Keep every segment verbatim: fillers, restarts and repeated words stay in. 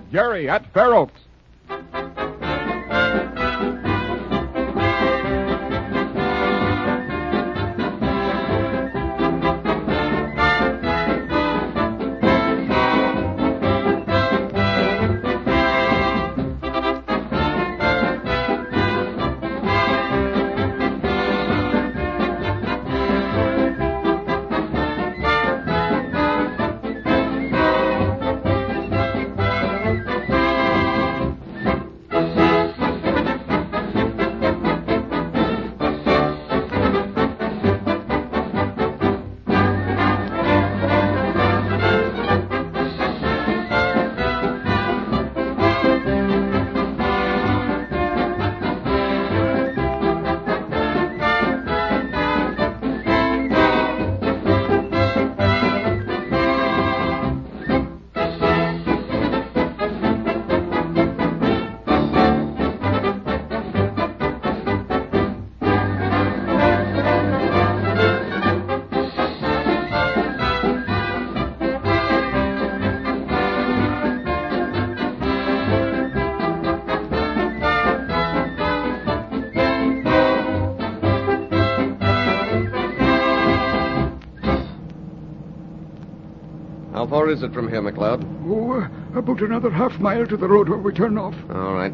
Jerry at Fair Oaks. How far is it from here, McLeod? Oh, uh, about another half mile to the road where we turn off. All right.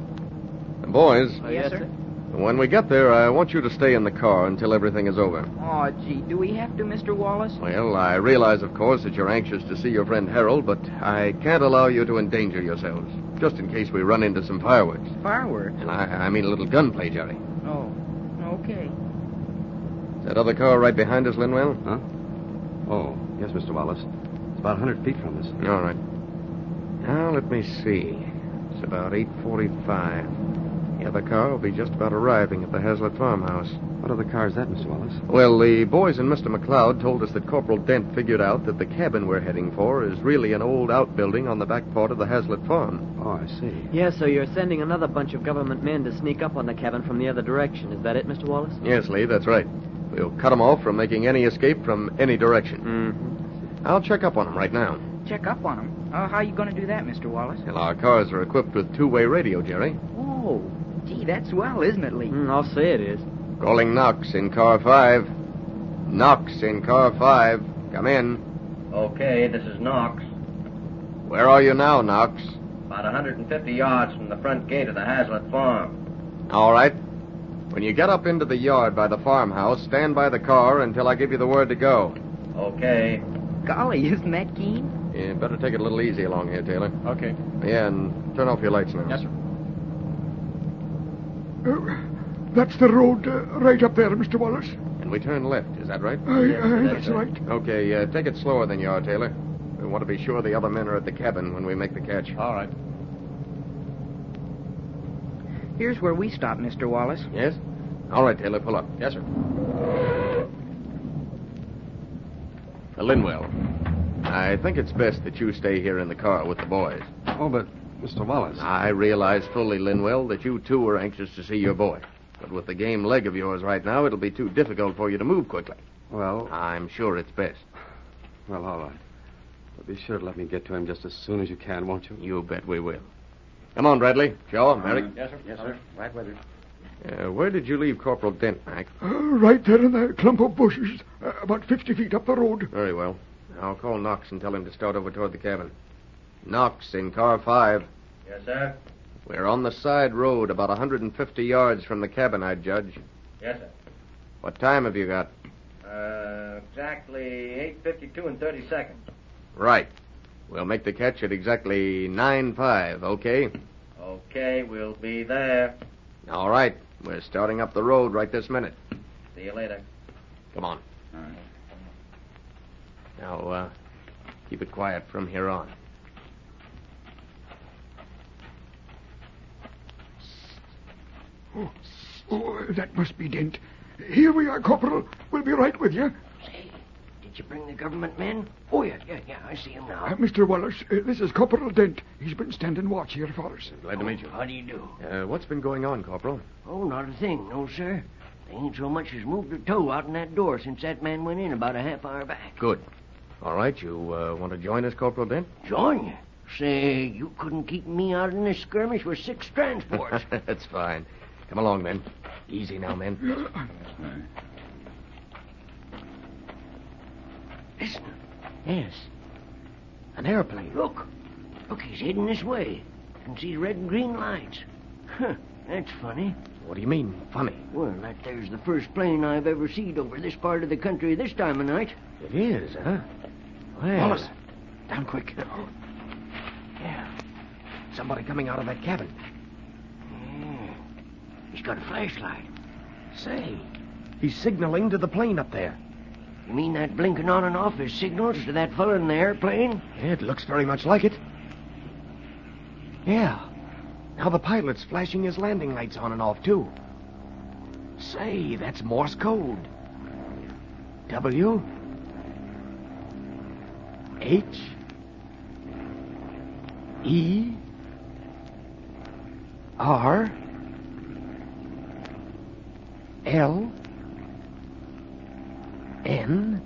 Boys. Uh, yes, sir. When we get there, I want you to stay in the car until everything is over. Oh, gee, do we have to, Mister Wallace? Well, I realize, of course, that you're anxious to see your friend Harold, but I can't allow you to endanger yourselves, just in case we run into some fireworks. Fireworks? And I, I mean a little gunplay, Jerry. Oh, okay. Is that other car right behind us, Linwell? Huh? Oh, yes, Mister Wallace. It's about one hundred feet from us. All right. Now, let me see. It's about eight forty-five. The other car will be just about arriving at the Hazlitt farmhouse. What other car is that, Mister Wallace? Well, the boys and Mister McLeod told us that Corporal Dent figured out that the cabin we're heading for is really an old outbuilding on the back part of the Hazlitt farm. Oh, I see. Yeah, so you're sending another bunch of government men to sneak up on the cabin from the other direction. Is that it, Mister Wallace? Yes, Lee, that's right. We'll cut them off from making any escape from any direction. Mm-hmm. I'll check up on them right now. Check up on them? Uh, how are you going to do that, Mister Wallace? Well, our cars are equipped with two-way radio, Jerry. Oh, gee, that's swell, isn't it, Lee? Mm, I'll say it is. Calling Knox in car five. Knox in car five. Come in. Okay, this is Knox. Where are you now, Knox? About one hundred fifty yards from the front gate of the Hazlitt farm. All right. When you get up into the yard by the farmhouse, stand by the car until I give you the word to go. Okay. Golly, isn't that keen? You better take it a little easy along here, Taylor. Okay. Yeah, and turn off your lights now. Yes, sir. Uh, that's the road uh, right up there, Mister Wallace. And we turn left, is that right? Aye, Yes, aye, that's that's it. right. Okay, uh, take it slower than you are, Taylor. We want to be sure the other men are at the cabin when we make the catch. All right. Here's where we stop, Mister Wallace. Yes? All right, Taylor, pull up. Yes, sir. Uh, Linwell, I think it's best that you stay here in the car with the boys. Oh, but, Mister Wallace. I realize fully, Linwell, that you too are anxious to see your boy. But with the game leg of yours right now, it'll be too difficult for you to move quickly. Well, I'm sure it's best. well, all right. But be sure to let me get to him just as soon as you can, won't you? You bet we will. Come on, Bradley. Joe, Merrick. Yes, sir. Yes, sir. Right with you. Uh, where did you leave Corporal Dent, Mac? Uh, right there in the clump of bushes, uh, about fifty feet up the road. Very well. I'll call Knox and tell him to start over toward the cabin. Knox in car five. Yes, sir. We're on the side road, about one hundred fifty yards from the cabin, I'd judge. Yes, sir. What time have you got? Uh, exactly eight fifty-two and thirty seconds. Right. We'll make the catch at exactly nine five, okay? Okay, we'll be there. All right. We're starting up the road right this minute. See you later. Come on. All right. Now, uh, keep it quiet from here on. Oh, oh, that must be Dent. Here we are, Corporal. We'll be right with you. Say, did you bring the government men? Oh, yeah, yeah, yeah, I see him now. Uh, Mister Wallace, uh, this is Corporal Dent. He's been standing watch here for us. Glad to meet you. How do you do? Uh, what's been going on, Corporal? Oh, not a thing, no, sir. They ain't so much as moved a toe out in that door since that man went in about a half hour back. Good. All right, you uh, want to join us, Corporal Dent? Join you? Say, you couldn't keep me out in this skirmish with six transports. That's fine. Come along, men. Easy now, men. Listen. Yes. An airplane. Look. Look, he's heading this way. You can see red and green lights. Huh, that's funny. What do you mean, funny? Well, that there's the first plane I've ever seen over this part of the country this time of night. It is, huh? Well... Wallace, down quick. Yeah. Somebody coming out of that cabin. Yeah. He's got a flashlight. Say, he's signaling to the plane up there. You mean that blinking on and off is signals to that fella in the airplane? It looks very much like it. Yeah. Now the pilot's flashing his landing lights on and off, too. Say, that's Morse code. W. H. E. R. L. N.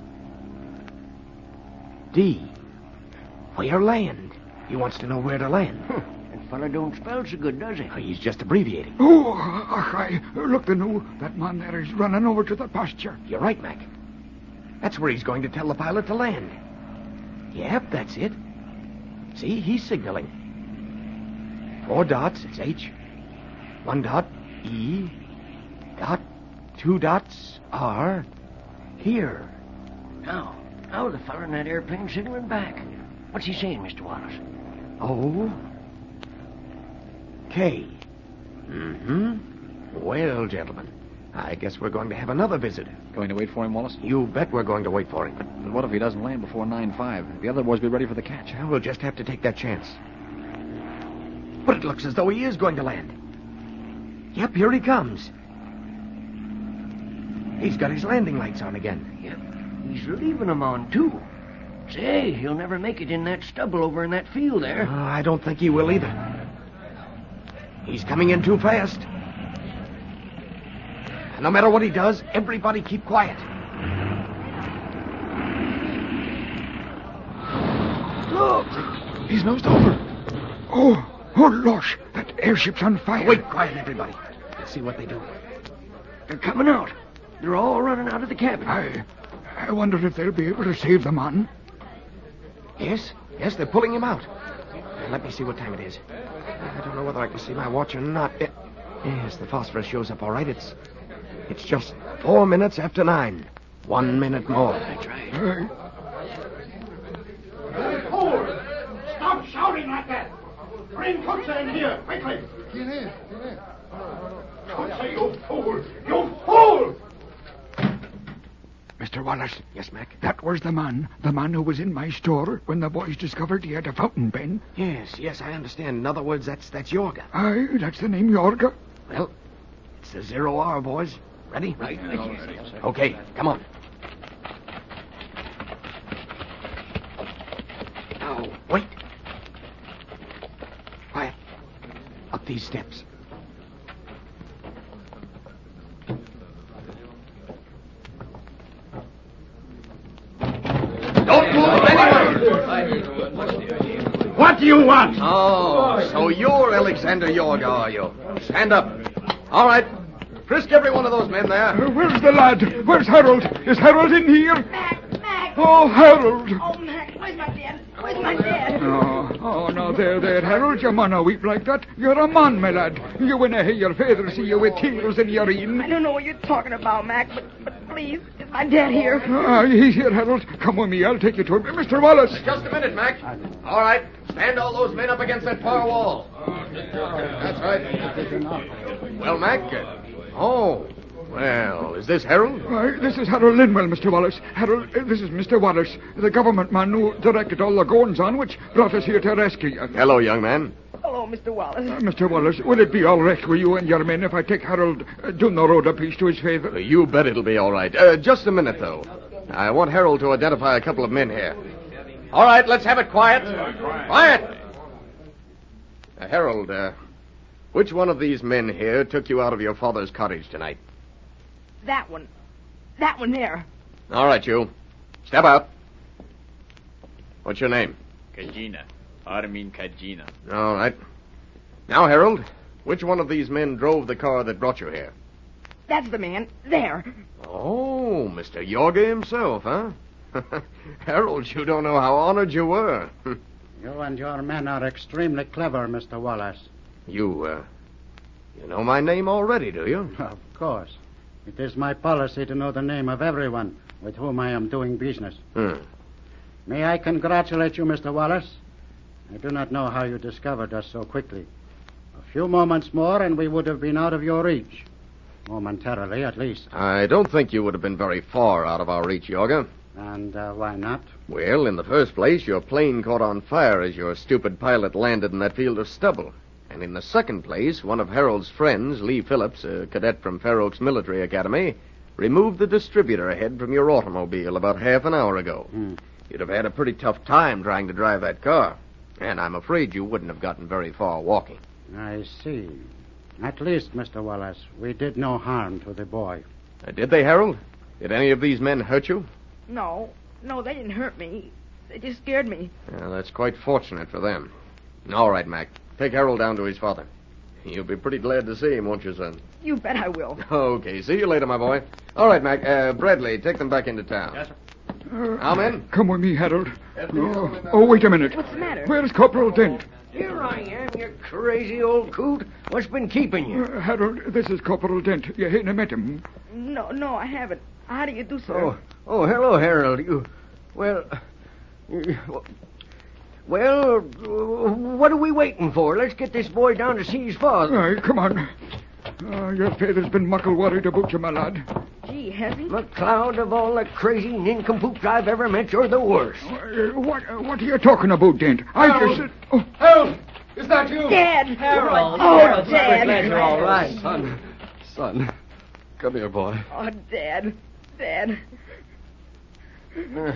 D. Where land? He wants to know where to land. Huh. That fella don't spell so good, does he? Oh, he's just abbreviating. Oh, ach, I look, the new. That man there is running over to the pasture. You're right, Mac. That's where he's going to tell the pilot to land. Yep, that's it. See, he's signaling. Four dots, it's H. One dot, E. Dot. Two dots, R. Here. Now, now the fella in that airplane signaling back. What's he saying, Mister Wallace? O. K. Mm-hmm. Well, gentlemen, I guess we're going to have another visitor. Going to wait for him, Wallace? You bet we're going to wait for him. But what if he doesn't land before nine five? The other boys be ready for the catch. Well, we'll just have to take that chance. But it looks as though he is going to land. Yep, here he comes. He's got his landing lights on again. Yep, he's leaving them on, too. Say, he'll never make it in that stubble over in that field there. Uh, I don't think he will either. He's coming in too fast. No matter what he does, everybody keep quiet. Look! He's nosed over. Oh, oh, gosh, that airship's on fire. Wait, quiet, everybody. Let's see what they do. They're coming out. They're all running out of the cabin. I, I wonder if they'll be able to save the man. Yes, yes, they're pulling him out. Now, let me see what time it is. I don't know whether I can see my watch or not. Eh, Yes, the phosphorus shows up all right. It's, it's just four minutes after nine. One minute more. That's right. Aye. Hold! Stop shouting like that! Bring Cooksa in here, quickly! Cooksa, you fool! You fool! Mister Wallace. Yes, Mac? That was the man. The man who was in my store when the boys discovered he had a fountain pen. Yes, yes, I understand. In other words, that's that's Yorga. Aye, that's the name, Yorga. Well, it's the zero hour, boys. Ready? Right. Okay, come on. Now, wait. Quiet. Up these steps. Don't move anywhere! What do you want? Oh, so you're Alexander Yorga, are you? Stand up. All right. Frisk every one of those men there. Uh, where's the lad? Where's Harold? Is Harold in here? Mac, Mac. Oh, Harold. Oh, Mac, where's my dad? Where's my dad? Oh, oh, no, there, there, Harold. You manna weep like that. You're a man, my lad. You winna hear your father see you with tears in your een. I don't know what you're talking about, Mac, but, but please, is my dad here? Ah, he's here, Harold. Come with me. I'll take you to him. Mister Wallace. Just a minute, Mac. All right. Stand all those men up against that far wall. That's right. Well, Mac. uh, Oh. Well, is this Harold? Aye, this is Harold Linwell, Mister Wallace. Harold, uh, this is Mister Wallace, the government man who directed all the goings on, which brought us here to rescue you. Hello, young man. Hello, Mister Wallace. Uh, Mister Wallace, will it be all right with you and your men if I take Harold uh, down the road a piece to his father? Uh, You bet it'll be all right. Uh, just a minute, though. I want Harold to identify a couple of men here. All right, let's have it quiet. Quiet! Uh, Harold, uh, which one of these men here took you out of your father's cottage tonight? That one. That one there. All right, you. Step out. What's your name? Kajina. Armin Kajina. All right. Now, Harold, which one of these men drove the car that brought you here? That's the man. There. Oh, Mister Yorga himself, huh? Harold, you don't know how honored you were. You and your men are extremely clever, Mister Wallace. You, uh, you know my name already, do you? Of course. It is my policy to know the name of everyone with whom I am doing business. Hmm. May I congratulate you, Mister Wallace? I do not know how you discovered us so quickly. A few moments more and we would have been out of your reach. Momentarily, at least. I don't think you would have been very far out of our reach, Yorga. And uh, why not? Well, in the first place, your plane caught on fire as your stupid pilot landed in that field of stubble. And in the second place, one of Harold's friends, Lee Phillips, a cadet from Fair Oaks Military Academy, removed the distributor head from your automobile about half an hour ago. Hmm. You'd have had a pretty tough time trying to drive that car. And I'm afraid you wouldn't have gotten very far walking. I see. At least, Mister Wallace, we did no harm to the boy. Uh, did they, Harold? Did any of these men hurt you? No. No, they didn't hurt me. They just scared me. Well, that's quite fortunate for them. All right, Mac. Take Harold down to his father. You'll be pretty glad to see him, won't you, son? You bet I will. Okay. See you later, my boy. All right, Mac. Uh, Bradley, take them back into town. Yes, sir. Uh, Now, men. Come with me, Harold. Oh, oh, wait a minute. What's the matter? Where's Corporal Dent? Here I am, you crazy old coot. What's been keeping you? Uh, Harold, this is Corporal Dent. You haven't met him. No, no, I haven't. How do you do, sir? Oh, oh, hello, Harold. You, well, you, well, uh, what are we waiting for? Let's get this boy down to see his father. Aye, come on. Uh, your father's been muckle worried about you, my lad. Gee, has he? McLeod, of all the crazy nincompoops I've ever met, you're the worst. Uh, what uh, What are you talking about, Dent? I Harold! just... Oh, Harold! Is that you? Dad! Harold! Oh, Harold, Dad! glad you're all right. Son, son, come here, boy. Oh, Dad. Dad. Uh,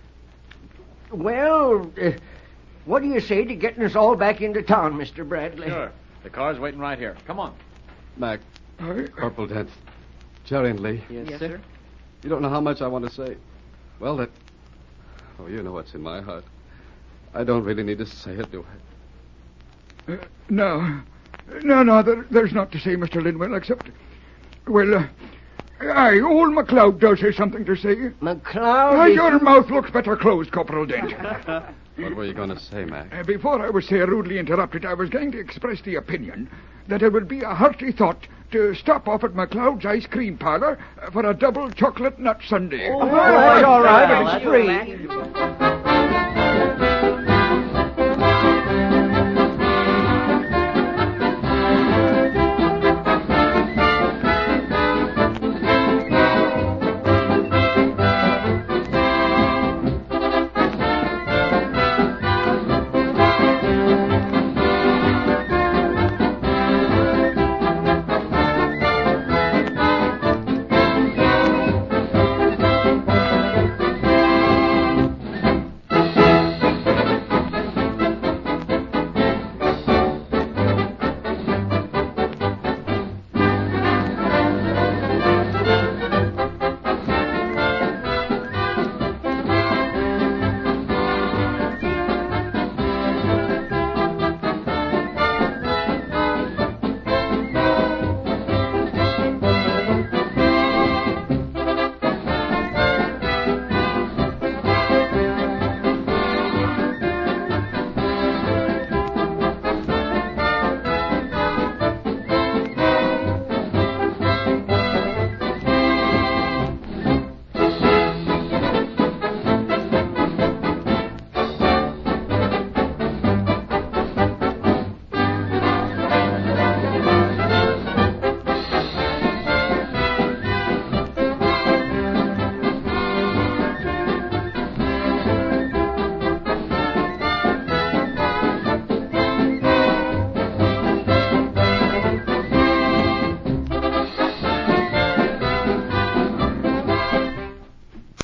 well, uh, what do you say to getting us all back into town, Mister Bradley? Sure. The car's waiting right here. Come on. Mac, aye. Corporal Dent, Jerry and Lee. Yes, Yes, sir. sir. You don't know how much I want to say. Well, that... Oh, you know what's in my heart. I don't really need to say it, do I? Uh, no. No, no, there, there's not to say, Mister Linwell, except... Well, uh, aye, old McLeod does have something to say. McLeod Aye, is... your mouth looks better closed, Corporal Dent. What were you going to say, Mac? Uh, before I was so rudely interrupted, I was going to express the opinion that it would be a hearty thought to stop off at McLeod's ice cream parlor for a double chocolate nut sundae. Oh, that's all right. Well, It's that's free. all right.